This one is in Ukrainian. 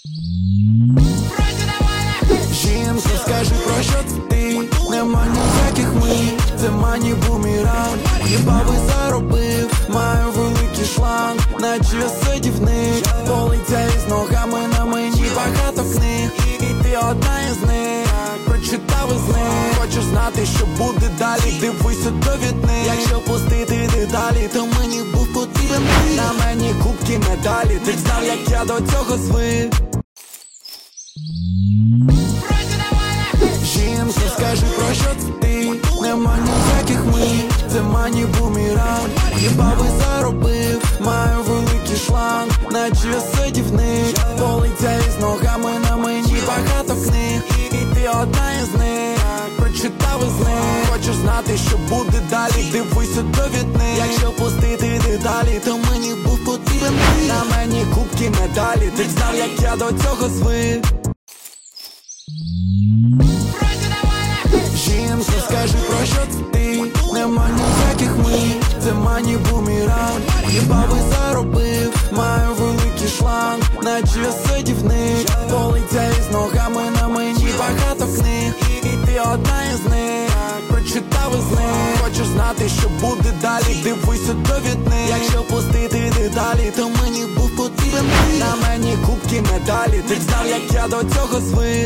Жінко, скажи, про що це ти? Нема ніяких ми, це мані бумеранг. Хіба ви заробив? Маю великий шланг, наче я садівник. Полиця із ногами, на мені багато книг. І ти одна із них, прочитав із них. Хочеш знати, що буде далі? Дивися довідник. Якщо пустити деталі, то мені був потрібен ти. На мені кубки, медалі, ти знав, як я до цього звик. Жінко, скажи, про що це ти? Нема ніяких ми, це мані бумеранг. Хіба ви заробив? Маю великий шланг, наче я садівник. Полиця із ногами, на мені багато книг. І ти одна із них, прочитав із них. Хочеш знати, що буде далі? Дивися довідник. Якщо пустити деталі, то мені був потрібен ти. На мені кубки, медалі, ти знав, як я до цього звик. Жінко, скажи, про що це ти? Нема ніяких ми, це мані бумеранг. Хіба ви заробив? Маю великий шланг, наче я садівник. Полиця із ногами, на мені багато книг. І ти одна із них, прочитав із них. Хочеш знати, що буде далі? Дивися довідник. Якщо пустити деталі, то мені був потрібен ти. На мені кубки, медалі, ти знав, як я до цього звик.